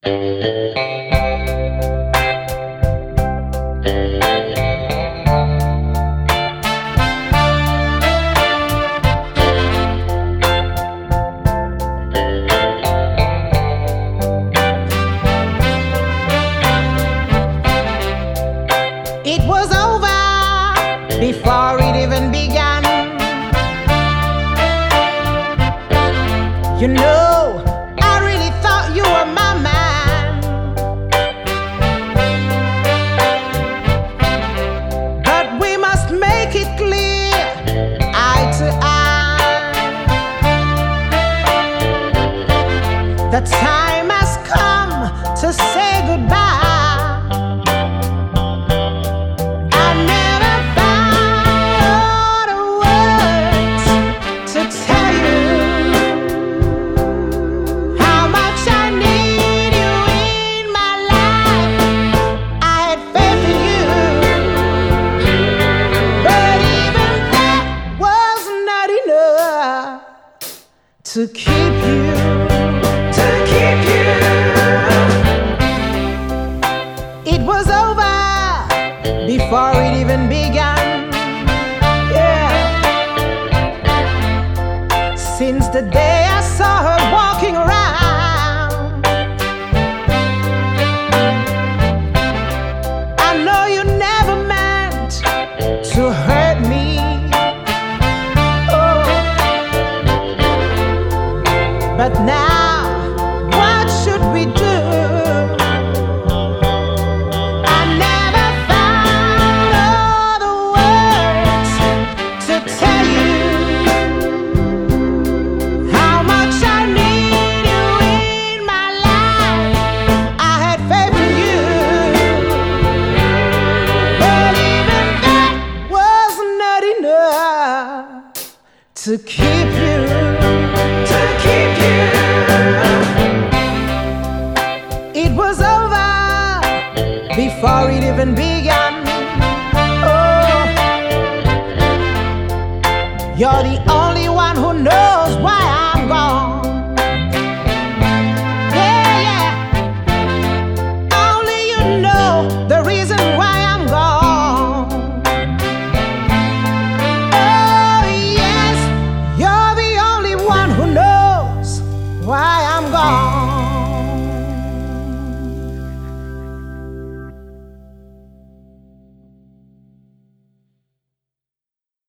It was over before it even began. You know, I really thought you were my man, but we must make it clear, eye to eye. The time has come to say goodbye. To keep you, to keep you. It was over before it even began. Yeah. Since the day I saw her walking around, I know you never meant to hurt me. But now, what should we do? I never found all the words to tell you how much I need you in my life. I had faith in you, but even that was not enough to keep